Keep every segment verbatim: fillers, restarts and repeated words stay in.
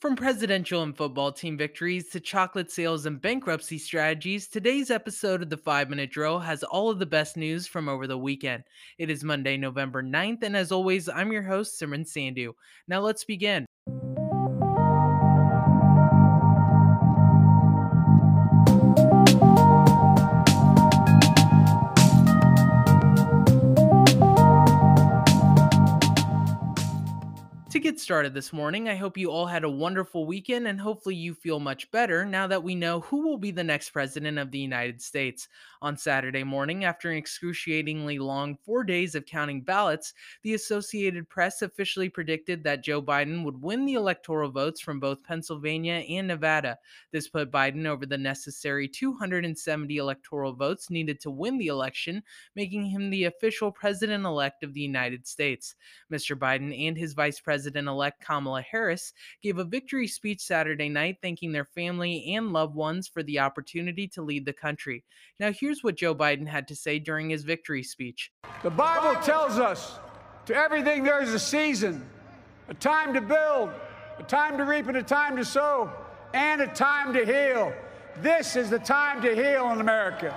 From presidential and football team victories to chocolate sales and bankruptcy strategies, today's episode of the five Minute Drill has all of the best news from over the weekend. It is Monday, November ninth, and as always, I'm your host, Simran Sandhu. Now let's begin. To get started this morning, I hope you all had a wonderful weekend and hopefully you feel much better now that we know who will be the next president of the United States. On Saturday morning, after an excruciatingly long four days of counting ballots, the Associated Press officially predicted that Joe Biden would win the electoral votes from both Pennsylvania and Nevada. This put Biden over the necessary two hundred seventy electoral votes needed to win the election, making him the official president elect of the United States. Mister Biden and his vice president elect Kamala Harris gave a victory speech Saturday night thanking their family and loved ones for the opportunity to lead the country. Now, here's what Joe Biden had to say during his victory speech. The Bible tells us to everything there is a season, a time to build, a time to reap, and a time to sow, and a time to heal. This is the time to heal in America.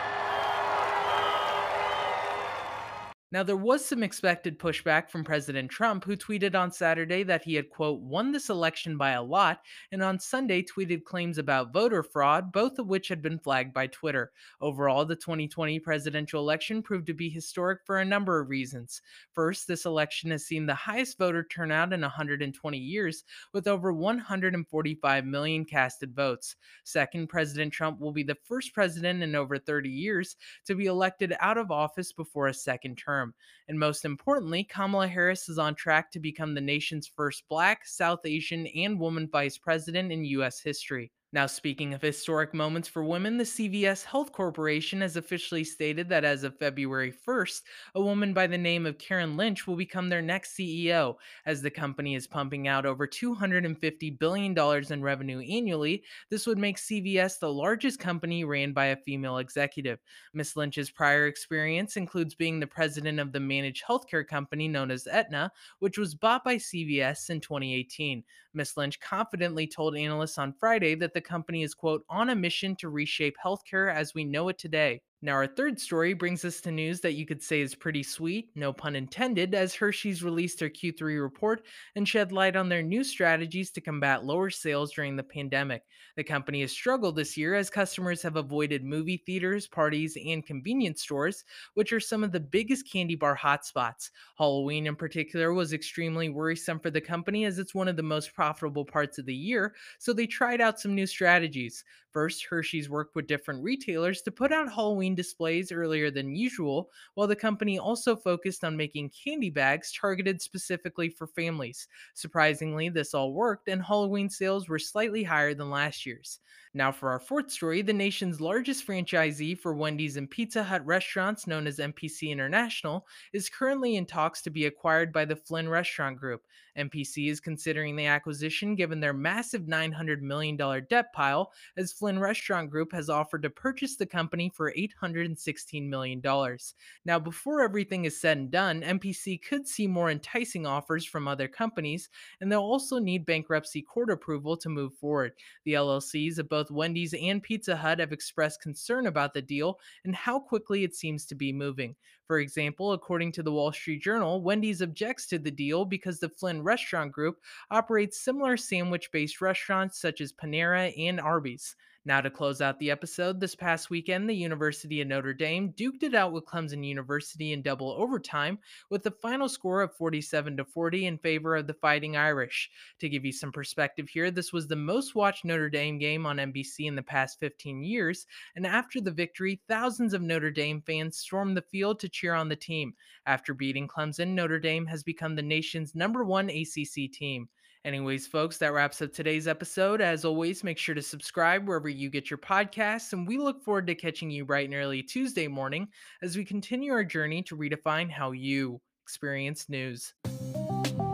Now, there was some expected pushback from President Trump, who tweeted on Saturday that he had, quote, won this election by a lot, and on Sunday tweeted claims about voter fraud, both of which had been flagged by Twitter. Overall, the twenty twenty presidential election proved to be historic for a number of reasons. First, this election has seen the highest voter turnout in one hundred twenty years, with over one hundred forty-five million casted votes. Second, President Trump will be the first president in over thirty years to be elected out of office before a second term. And most importantly, Kamala Harris is on track to become the nation's first Black, South Asian, and woman vice president in U S history. Now, speaking of historic moments for women, the C V S Health Corporation has officially stated that as of February first, a woman by the name of Karen Lynch will become their next C E O, as the company is pumping out over two hundred fifty billion dollars in revenue annually. This would make C V S the largest company ran by a female executive. Miss Lynch's prior experience includes being the president of the managed healthcare company known as Aetna, which was bought by C V S in twenty eighteen. Miss Lynch confidently told analysts on Friday that the company is, quote, on a mission to reshape healthcare as we know it today. Now, our third story brings us to news that you could say is pretty sweet, no pun intended, as Hershey's released their Q three report and shed light on their new strategies to combat lower sales during the pandemic. The company has struggled this year as customers have avoided movie theaters, parties, and convenience stores, which are some of the biggest candy bar hotspots. Halloween, in particular, was extremely worrisome for the company as it's one of the most profitable parts of the year, so they tried out some new strategies. First, Hershey's worked with different retailers to put out Halloween displays earlier than usual, while the company also focused on making candy bags targeted specifically for families. Surprisingly, this all worked, and Halloween sales were slightly higher than last year's. Now, for our fourth story, the nation's largest franchisee for Wendy's and Pizza Hut restaurants, known as M P C International, is currently in talks to be acquired by the Flynn Restaurant Group. M P C is considering the acquisition given their massive nine hundred million dollars debt pile, as Flynn Restaurant Group has offered to purchase the company for eight hundred sixteen million dollars. Now, before everything is said and done, M P C could see more enticing offers from other companies, and they'll also need bankruptcy court approval to move forward. The L L Cs of both Wendy's and Pizza Hut have expressed concern about the deal and how quickly it seems to be moving. For example, according to the Wall Street Journal, Wendy's objects to the deal because the Flynn Restaurant Group operates similar sandwich based restaurants such as Panera and Arby's. Now, to close out the episode, this past weekend, the University of Notre Dame duked it out with Clemson University in double overtime with a final score of forty-seven to forty in favor of the Fighting Irish. To give you some perspective here, this was the most watched Notre Dame game on N B C in the past fifteen years, and after the victory, thousands of Notre Dame fans stormed the field to cheer on the team. After beating Clemson, Notre Dame has become the nation's number one A C C team. Anyways, folks, that wraps up today's episode. As always, make sure to subscribe wherever you get your podcasts, and we look forward to catching you bright and early Tuesday morning as we continue our journey to redefine how you experience news.